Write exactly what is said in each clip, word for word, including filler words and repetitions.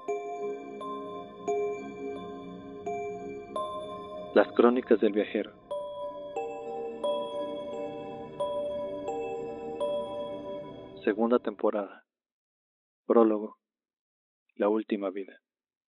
Las crónicas del viajero. Segunda temporada. Prólogo. La última vida.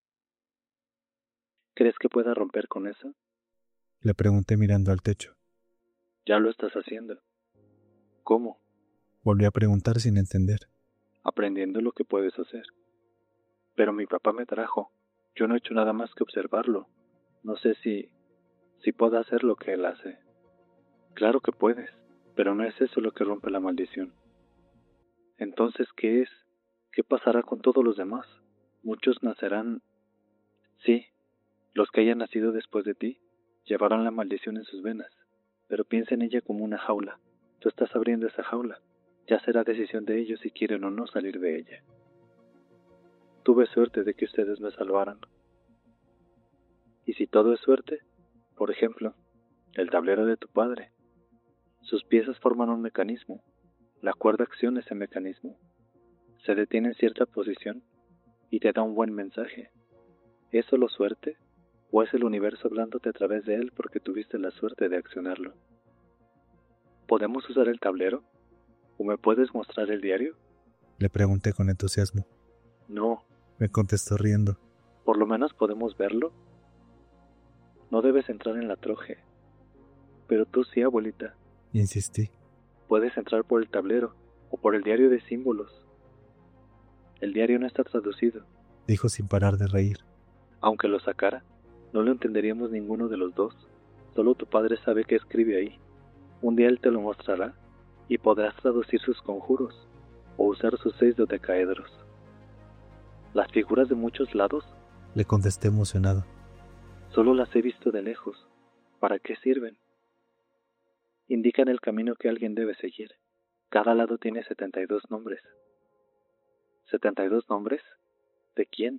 ¿Crees que pueda romper con eso? Le pregunté mirando al techo. Ya lo estás haciendo. ¿Cómo? Volví a preguntar sin entender. Aprendiendo lo que puedes hacer. Pero mi papá me trajo. Yo no he hecho nada más que observarlo. No sé si... si puedo hacer lo que él hace. Claro que puedes, pero no es eso lo que rompe la maldición. Entonces, ¿qué es? ¿Qué pasará con todos los demás? Muchos nacerán... Sí, los que hayan nacido después de ti llevarán la maldición en sus venas, pero piensa en ella como una jaula. Tú estás abriendo esa jaula. Ya será decisión de ellos si quieren o no salir de ella. Tuve suerte de que ustedes me salvaran. Y si todo es suerte, por ejemplo, el tablero de tu padre. Sus piezas forman un mecanismo. La cuerda acciona ese mecanismo. Se detiene en cierta posición y te da un buen mensaje. ¿Es solo suerte? ¿O es el universo hablándote a través de él porque tuviste la suerte de accionarlo? ¿Podemos usar el tablero? ¿O me puedes mostrar el diario? Le pregunté con entusiasmo. No. Me contestó riendo. ¿Por lo menos podemos verlo? No debes entrar en la troje. Pero tú sí, abuelita. Insistí. Puedes entrar por el tablero o por el diario de símbolos. El diario no está traducido, dijo sin parar de reír. Aunque lo sacara, no lo entenderíamos ninguno de los dos. Solo tu padre sabe qué escribe ahí. Un día él te lo mostrará y podrás traducir sus conjuros o usar sus seis dodecaedros. ¿Las figuras de muchos lados? Le contesté emocionado. Solo las he visto de lejos. ¿Para qué sirven? Indican el camino que alguien debe seguir. Cada lado tiene setenta y dos nombres. ¿setenta y dos nombres? ¿De quién?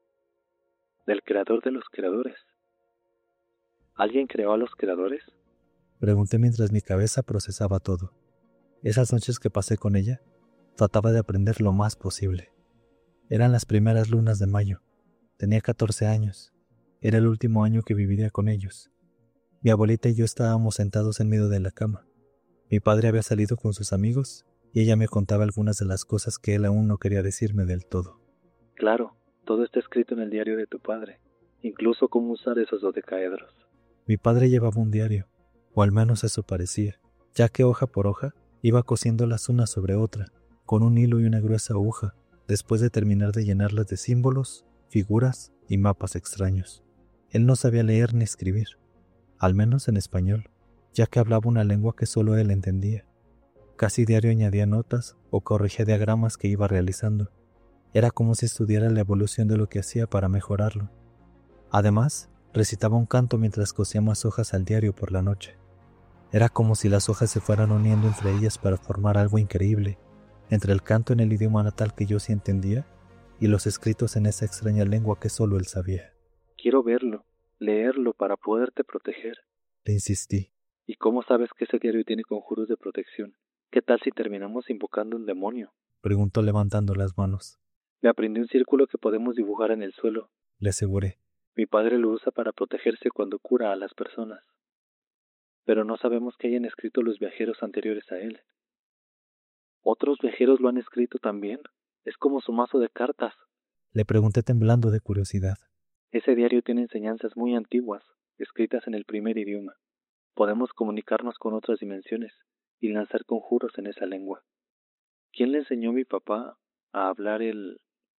Del creador de los creadores. ¿Alguien creó a los creadores? Pregunté mientras mi cabeza procesaba todo. Esas noches que pasé con ella, trataba de aprender lo más posible. Eran las primeras lunas de mayo. Tenía catorce años. Era el último año que viviría con ellos. Mi abuelita y yo estábamos sentados en medio de la cama. Mi padre había salido con sus amigos y ella me contaba algunas de las cosas que él aún no quería decirme del todo. Claro, todo está escrito en el diario de tu padre, incluso cómo usar esos dodecaedros. Mi padre llevaba un diario, o al menos eso parecía, ya que hoja por hoja iba cosiéndolas una sobre otra, con un hilo y una gruesa aguja, después de terminar de llenarlas de símbolos, figuras y mapas extraños. Él no sabía leer ni escribir, al menos en español, ya que hablaba una lengua que solo él entendía. Casi diario añadía notas o corregía diagramas que iba realizando. Era como si estudiara la evolución de lo que hacía para mejorarlo. Además, recitaba un canto mientras cosía más hojas al diario por la noche. Era como si las hojas se fueran uniendo entre ellas para formar algo increíble, entre el canto en el idioma natal que yo sí entendía y los escritos en esa extraña lengua que solo él sabía. Quiero verlo, leerlo para poderte proteger. Le insistí. ¿Y cómo sabes que ese diario tiene conjuros de protección? ¿Qué tal si terminamos invocando un demonio? Preguntó levantando las manos. Me aprendí un círculo que podemos dibujar en el suelo. Le aseguré. Mi padre lo usa para protegerse cuando cura a las personas. Pero no sabemos qué hayan escrito los viajeros anteriores a él. ¿Otros viajeros lo han escrito también? Es como su mazo de cartas. Le pregunté temblando de curiosidad. Ese diario tiene enseñanzas muy antiguas, escritas en el primer idioma. Podemos comunicarnos con otras dimensiones y lanzar conjuros en esa lengua. ¿Quién le enseñó a mi papá a hablar el...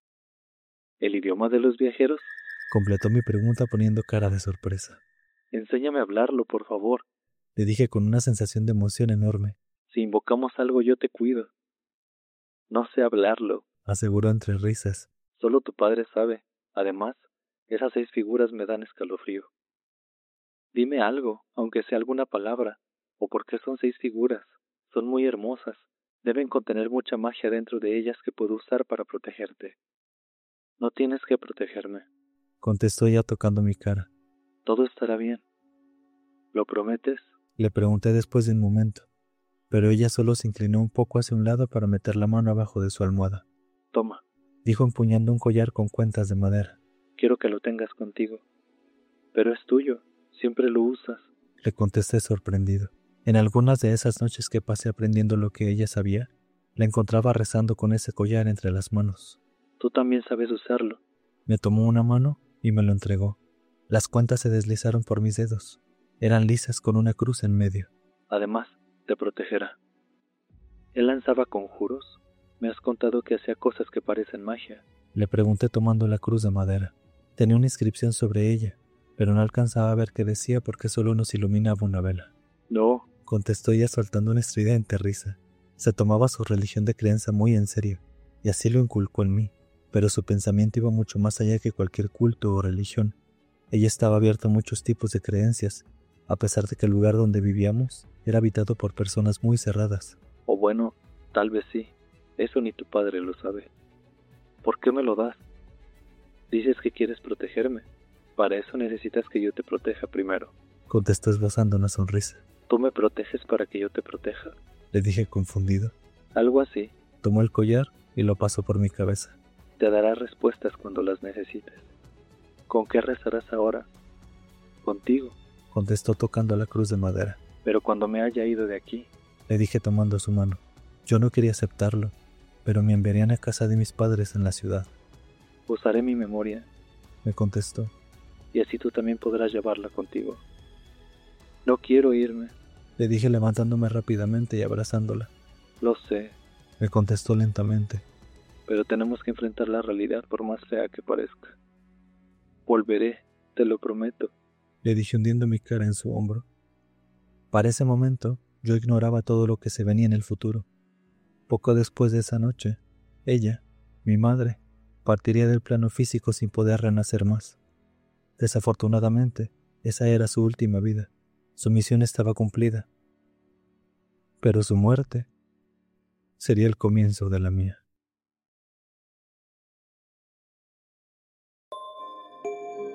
el idioma de los viajeros? Completó mi pregunta poniendo cara de sorpresa. Enséñame a hablarlo, por favor. Le dije con una sensación de emoción enorme. Si invocamos algo, yo te cuido. No sé hablarlo, aseguró entre risas. Solo tu padre sabe. Además, esas seis figuras me dan escalofrío. Dime algo, aunque sea alguna palabra. ¿O por qué son seis figuras? Son muy hermosas. Deben contener mucha magia dentro de ellas que puedo usar para protegerte. No tienes que protegerme, contestó ella tocando mi cara. Todo estará bien. ¿Lo prometes? Le pregunté después de un momento, pero ella solo se inclinó un poco hacia un lado para meter la mano abajo de su almohada. Toma, dijo empuñando un collar con cuentas de madera. Quiero que lo tengas contigo. Pero es tuyo, siempre lo usas. Le contesté sorprendido. En algunas de esas noches que pasé aprendiendo lo que ella sabía, la encontraba rezando con ese collar entre las manos. Tú también sabes usarlo. Me tomó una mano y me lo entregó. Las cuentas se deslizaron por mis dedos. Eran lisas con una cruz en medio. Además, te protegerá. Él lanzaba conjuros. Me has contado que hacía cosas que parecen magia. Le pregunté tomando la cruz de madera. Tenía una inscripción sobre ella, pero no alcanzaba a ver qué decía porque solo nos iluminaba una vela. No, contestó ella soltando una estridente risa. Se tomaba su religión de creencia muy en serio, y así lo inculcó en mí, pero su pensamiento iba mucho más allá que cualquier culto o religión. Ella estaba abierta a muchos tipos de creencias, a pesar de que el lugar donde vivíamos era habitado por personas muy cerradas. O bueno, tal vez sí. Eso ni tu padre lo sabe. ¿Por qué me lo das? Dices que quieres protegerme. Para eso necesitas que yo te proteja primero. Contestó esbozando una sonrisa. ¿Tú me proteges para que yo te proteja? Le dije confundido. Algo así. Tomó el collar y lo pasó por mi cabeza. Te dará respuestas cuando las necesites. ¿Con qué rezarás ahora? Contigo. Contestó tocando la cruz de madera. Pero cuando me haya ido de aquí, le dije tomando su mano. Yo no quería aceptarlo, pero me enviarían a casa de mis padres en la ciudad. Usaré mi memoria, me contestó. Y así tú también podrás llevarla contigo. No quiero irme, le dije levantándome rápidamente y abrazándola. Lo sé, me contestó lentamente. Pero tenemos que enfrentar la realidad por más fea que parezca. Volveré, te lo prometo, le dije hundiendo mi cara en su hombro. Para ese momento, yo ignoraba todo lo que se venía en el futuro. Poco después de esa noche, ella, mi madre, partiría del plano físico sin poder renacer más. Desafortunadamente, esa era su última vida. Su misión estaba cumplida. Pero su muerte sería el comienzo de la mía.